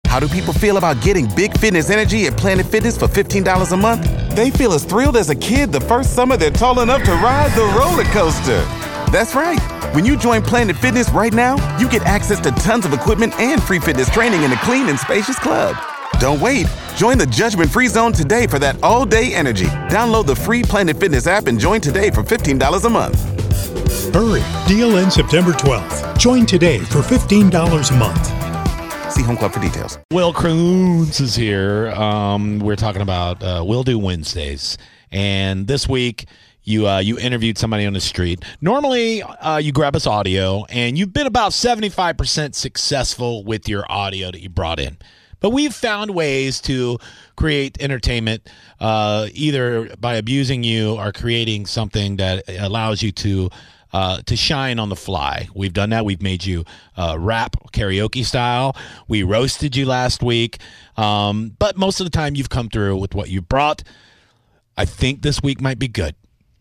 How do people feel about getting big fitness energy at Planet Fitness for $15 a month? They feel as thrilled as a kid the first summer they're tall enough to ride the roller coaster. That's right. When you join Planet Fitness right now, you get access to tons of equipment and free fitness training in a clean and spacious club. Don't wait. Join the judgment-free zone today for that all-day energy. Download the free Planet Fitness app and join today for $15 a month. Hurry. Deal ends September 12th. Join today for $15 a month. See Home Club for details. Will Coons is here. We're talking about We'll Do Wednesdays. And this week, you interviewed somebody on the street. Normally, you grab us audio, and you've been about 75% successful with your audio that you brought in. But we've found ways to create entertainment either by abusing you or creating something that allows you to shine on the fly. We've done that. We've made you rap karaoke style. We roasted you last week. But most of the time you've come through with what you brought. I think this week might be good.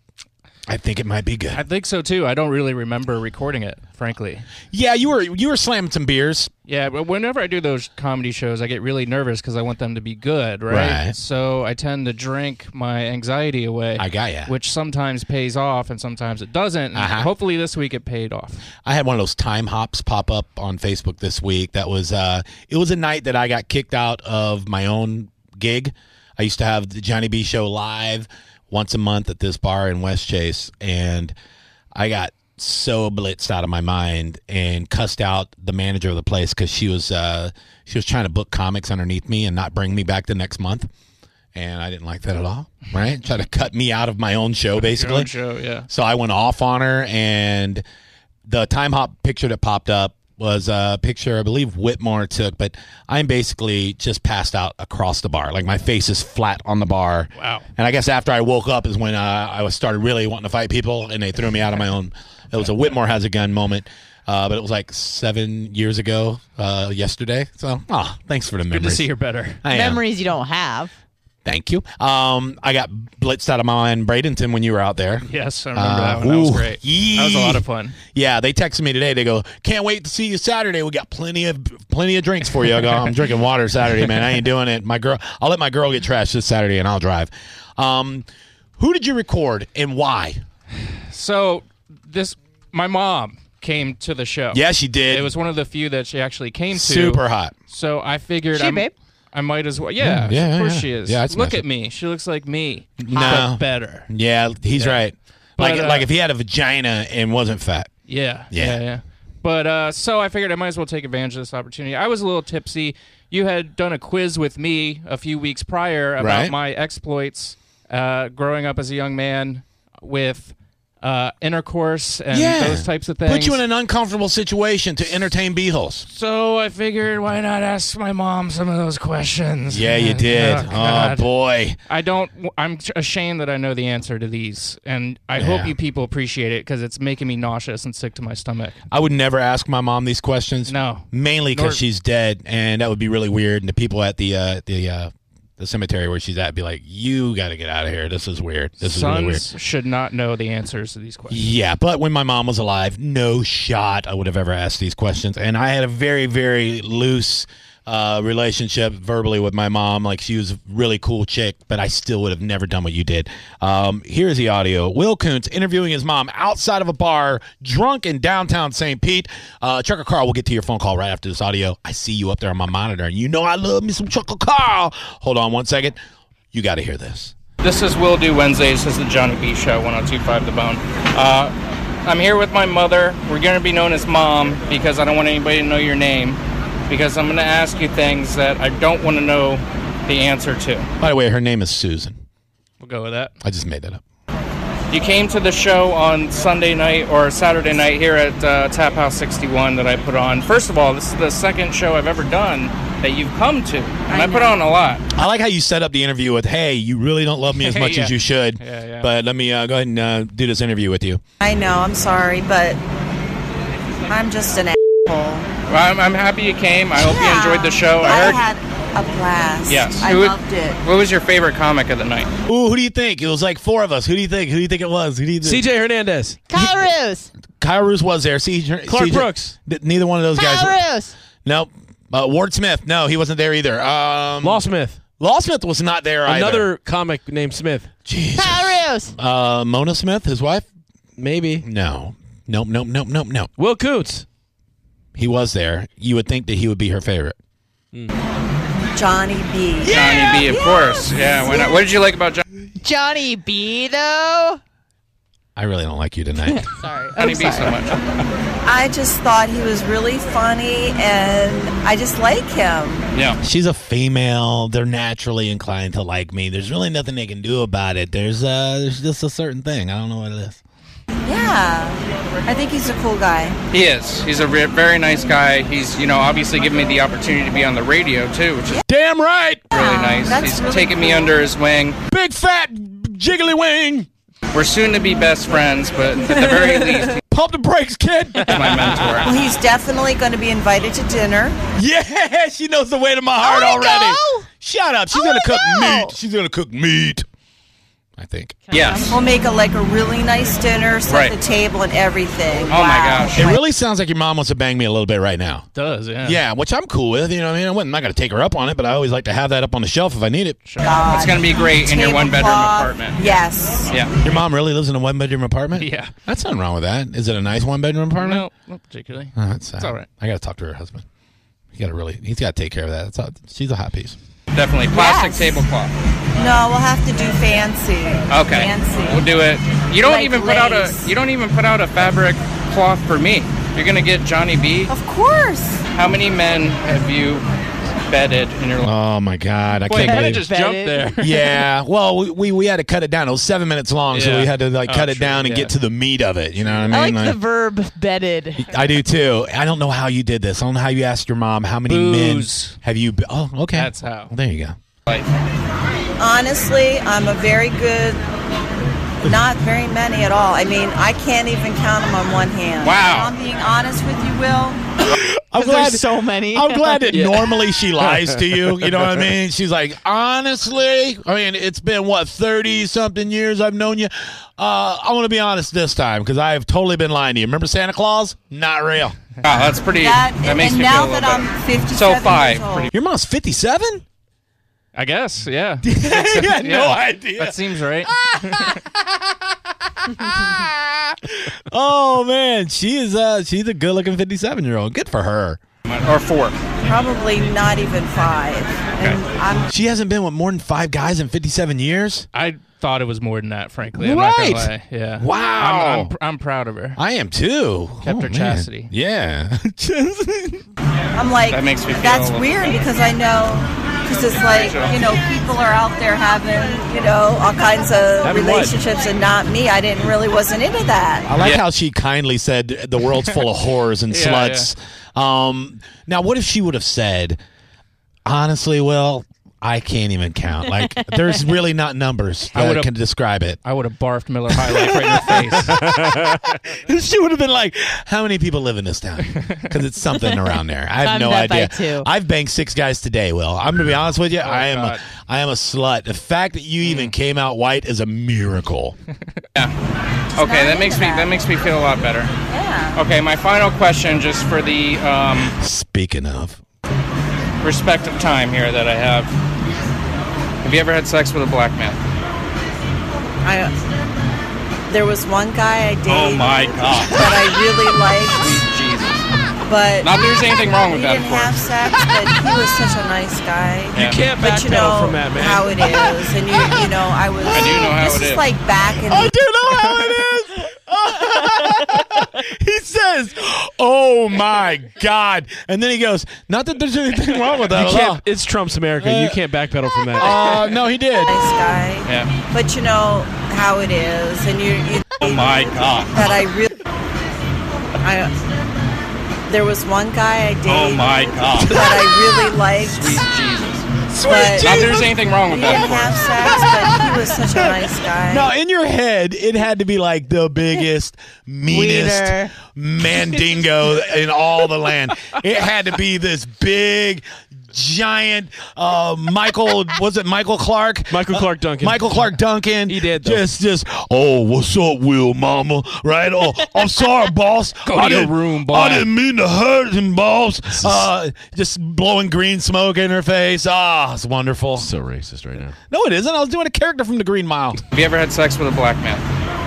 I think it might be good. I think so too. I don't really remember recording it, frankly. Yeah, you were slamming some beers. Yeah, but whenever I do those comedy shows, I get really nervous because I want them to be good, right? So I tend to drink my anxiety away. I got ya. Which sometimes pays off and sometimes it doesn't. And hopefully this week it paid off. I had one of those time hops pop up on Facebook this week. That was it was a night that I got kicked out of my own gig. I used to have the Johnny B Show live once a month at this bar in West Chase, and I got so blitzed out of my mind and cussed out the manager of the place because she was trying to book comics underneath me and not bring me back the next month, and I didn't like that at all. Right, try to cut me out of my own show basically. Your own show, yeah. So I went off on her, and the time hop picture that popped up was a picture I believe Whitmore took, but I'm basically just passed out across the bar. Like my face is flat on the bar. Wow. And I guess after I woke up is when I started really wanting to fight people, and they threw me out of my own. It was a Whitmore has a gun moment, but it was like 7 years ago yesterday. So, thanks for the memories. Good to see you're better. Memories you don't have. Thank you. I got blitzed out of my mind, Bradenton, when you were out there. Yes, I remember that one. That was great. That was a lot of fun. Yeah, they texted me today. They go, "Can't wait to see you Saturday. We got plenty of drinks for you." I go, "I'm drinking water Saturday, man. I ain't doing it. I'll let my girl get trashed this Saturday, and I'll drive." Who did you record and why? So my mom came to the show. Yeah, she did. It was one of the few that she actually came to. Super hot. So I figured babe? I might as well. Yeah, of course she is. Yeah, look at me. She looks like me. No. But better. Yeah, he's right. But, like if he had a vagina and wasn't fat. Yeah. But so I figured I might as well take advantage of this opportunity. I was a little tipsy. You had done a quiz with me a few weeks prior about my exploits growing up as a young man with intercourse and those types of things. Put you in an uncomfortable situation to entertain beeholes. So I figured, why not ask my mom some of those questions? Yeah, you did. Oh boy. I'm ashamed that I know the answer to these, and I hope you people appreciate it because it's making me nauseous and sick to my stomach. I would never ask my mom these questions. No. Mainly because she's dead, and that would be really weird, and the people at the cemetery where she's at be like, "You got to get out of here. This is weird. This is really weird." Sons should not know the answers to these questions. Yeah, but when my mom was alive, no shot I would have ever asked these questions. And I had a very, very loose relationship verbally with my mom. Like, she was a really cool chick, but I still would have never done what you did. Here's the audio. Will Kuntz interviewing his mom outside of a bar, drunk in downtown St. Pete. Chuck or Carl, we'll get to your phone call right after this audio. I see you up there on my monitor, and you know I love me some Chuck or Carl. Hold on one second. You got to hear this. This is Will Do Wednesdays. This is the Johnny B Show, 102.5 The Bone. I'm here with my mother. We're going to be known as Mom because I don't want anybody to know your name, because I'm going to ask you things that I don't want to know the answer to. By the way, her name is Susan. We'll go with that. I just made that up. You came to the show on Sunday night or Saturday night here at Tap House 61 that I put on. First of all, this is the second show I've ever done that you've come to, and I put on a lot. I like how you set up the interview with, "Hey, you really don't love me as much as you should, but let me go ahead and do this interview with you." I know, I'm sorry, but I'm just an asshole. Well, I'm happy you came. I hope you enjoyed the show. I had a blast. Yes. I loved it. What was your favorite comic of the night? Ooh, who do you think? It was like four of us. Who do you think? Who do you think it was? CJ Hernandez. Kyle Roos. Kyle Roos was there. Clark Brooks. Neither one of those guys. Kyle Roos. Nope. Ward Smith. No, he wasn't there either. Law Smith. Law Smith was not there either. Another comic named Smith. Jesus. Power Mona Smith, his wife? Maybe. No. Nope. Will Coots. He was there. You would think that he would be her favorite. Johnny B. Johnny B, of course. Yeah, why not? What did you like about Johnny B, though? I really don't like you tonight. Sorry. Johnny B so much? I just thought he was really funny, and I just like him. Yeah. She's a female. They're naturally inclined to like me. There's really nothing they can do about it. There's just a certain thing. I don't know what it is. Yeah. I think he's a cool guy. He is. He's a very nice guy. He's, obviously given me the opportunity to be on the radio, too, which is Damn right. really nice. That's He's really taken me cool. under his wing. Big fat jiggly wing. We're soon to be best friends, but at the very least, Pump the brakes, kid. he's my mentor. Well, he's definitely going to be invited to dinner. Yeah, she knows the way to my heart I wanna already. go. Shut up. She's I gonna wanna cook go. meat. She's gonna cook meat. I think. Yes. We'll make a really nice dinner, set Right. the table and everything. Oh, my gosh. It really sounds like your mom wants to bang me a little bit right now. Does, yeah. Yeah, which I'm cool with. You know what I mean? I'm not going to take her up on it, but I always like to have that up on the shelf if I need it. Sure. It's going to be great in your one-bedroom Tablecloth. apartment. Yes. Yeah. Your mom really lives in a one-bedroom apartment? Yeah. That's nothing wrong with that. Is it a nice one-bedroom apartment? No, not particularly. Oh, that's sad. It's all right. I got to talk to her husband. He's got to take care of that. She's a hot piece. Definitely. Plastic Yes. tablecloth. No, we'll have to do fancy. Okay. Fancy. We'll do it. You don't Like even put out a fabric cloth for me. You're going to get Johnny B. Of course. How many men have you bedded in your life? Oh, my God. I Boy, can't I believe just jumped there. Yeah. Well, we had to cut it down. It was 7 minutes long, so Yeah. we had to cut it true, down and yeah. get to the meat of it. You know what I I mean? like the verb bedded. I do too. I don't know how you did this. I don't know how you asked your mom how many Booze. men have you. Oh, okay. That's how. Well, there you go. Honestly, I'm a very good. Not very many at all. I mean, I can't even count them on one hand. Wow. If I'm being honest with you, Will. I'm glad. There's so many. I'm glad that normally she lies to you. You know what I mean? She's like, honestly, I mean, it's been 30-something years I've known you. I want to be honest this time because I have totally been lying to you. Remember Santa Claus? Not real. Wow, that's pretty. That makes and me now feel a little that better. I'm 57 So 5. years old. Pretty. Your mom's 57? I guess, yeah. You had no Yeah. idea. That seems right. Oh man, she's a good-looking 57-year-old. Good for her. Or 4. Probably not even 5. And I'm She hasn't been with more than 5 guys in 57 years. I thought it was more than that, frankly. I'm not Right. gonna lie. Yeah. Wow. I'm proud of her. I am too. Kept her man. chastity. Yeah. I'm like, That makes me feel that's a little- weird because I know, because it's like, people are out there having, all kinds of Having what? relationships and not me. I wasn't into that. I like Yeah. how she kindly said the world's full of whores and Yeah, sluts. Now, what if she would have said, honestly, Will, I can't even count. Like, there's really not numbers I that would've- can describe it. I would have barfed Miller High Life right in her face. She would have been like, how many people live in this town? Because it's something around there. I have I'm no that by idea. 2. I've banged 6 guys today, Will. I'm going to be honest with you. I am God. a slut. The fact that you even came out white is a miracle. Okay, that makes me feel a lot better. Yeah. Okay, my final question, just for the Speaking of. respect of time here that I have. Have you ever had sex with a black man? There was one guy I dated Oh my God. that I really liked, Jesus. but Not that there's anything wrong with we that, didn't of course. have sex, but he was such a nice guy. Yeah. Can't But you backpedal know from that, man. how it is, and I was. I do know how this it is is. like back in. I do know how it is. He says, "Oh my God!" And then he goes, "Not that there's anything wrong with that You at all." can't, it's Trump's America. You can't backpedal from that. No, he did. Nice guy, Yeah. but you know how it is, and you Oh my God. that I really. There was one guy I dated Oh my God. that I really liked, Jesus. but Not that there's anything wrong we with that, didn't of have course. sex. But he was such a nice guy. Now, in your head, it had to be like the biggest, meanest Wiener. mandingo in all the land. It had to be this big, giant Michael Clark? Michael Clark Duncan. Michael Clark Duncan. He did, though. Just, oh, what's up, Will Mama? Right? Oh, I'm sorry, boss. Go to your room, boy. I didn't mean to hurt him, boss. Just blowing green smoke in her face. It's wonderful. So racist right now. No, it isn't. I was doing a character from The Green Mile. Have you ever had sex with a black man?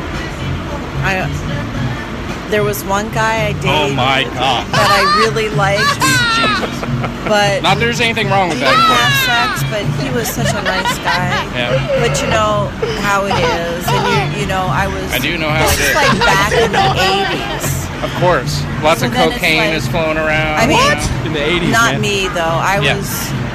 There was one guy I dated Oh my God. that I really liked, Jesus. but Not that there's anything wrong with we didn't that. have sex, but he was such a nice guy. Yeah. But you know how it is, and you know, I was. I do know how it is. It's like back in the 80s. Of course. Lots So of then it's cocaine like- is flowing around. I mean, In the 80s, not man. me though. I Yeah. was.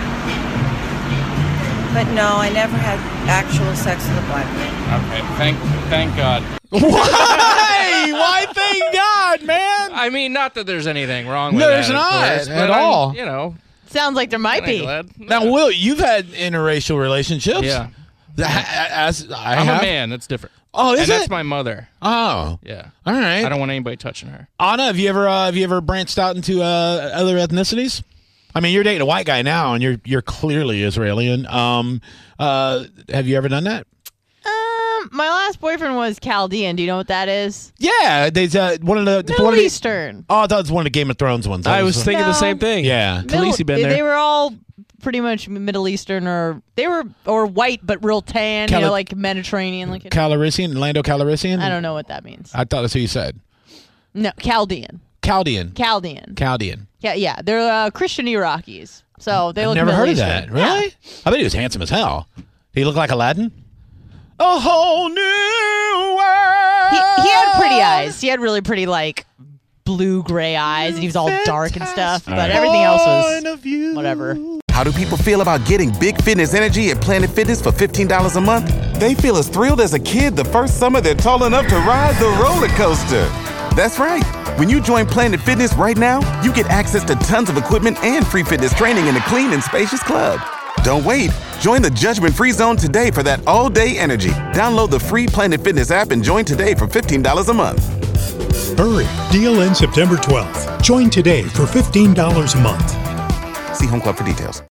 But no, I never had actual sex with a black man. Okay. Thank God. Why thank God, man? I mean, not that there's anything wrong with No, that. there's of not course, at but I'm, all. You know, Sounds like there might kinda be. glad. Now, Will, you've had interracial relationships. Yeah. As I I'm have. a man. That's different. Oh, is and it? that's my mother. Oh, Yeah. all right. I don't want anybody touching her. Anna, have you ever branched out into other ethnicities? I mean, you're dating a white guy now, and you're clearly Israeli. Have you ever done that? My last boyfriend was Chaldean. Do you know what that is? Yeah, there's one of the Middle Eastern. Oh, I thought it was one of the Game of Thrones ones. I was thinking the No. same thing. Yeah. Khaleesi been there. They were all pretty much Middle Eastern, or white but real tan. Cali- like Mediterranean. Like Calrissian, Lando Calrissian. I don't know what that means. I thought that's who you said. No, Chaldean. Chaldean. Chaldean. Yeah, they're Christian Iraqis. So they I've look never Middle heard of Eastern. that. Really? Yeah. I bet he was handsome as hell. He looked like Aladdin. A whole new world. He had pretty eyes. He had really pretty like blue-gray eyes, and he was all dark and stuff. But everything else was whatever. How do people feel about getting big fitness energy at Planet Fitness for $15 a month? They feel as thrilled as a kid the first summer they're tall enough to ride the roller coaster. That's right. When you join Planet Fitness right now, you get access to tons of equipment and free fitness training in a clean and spacious club. Don't wait. Join the judgment-free zone today for that all-day energy. Download the free Planet Fitness app and join today for $15 a month. Hurry, deal ends September 12th. Join today for $15 a month. See Home Club for details.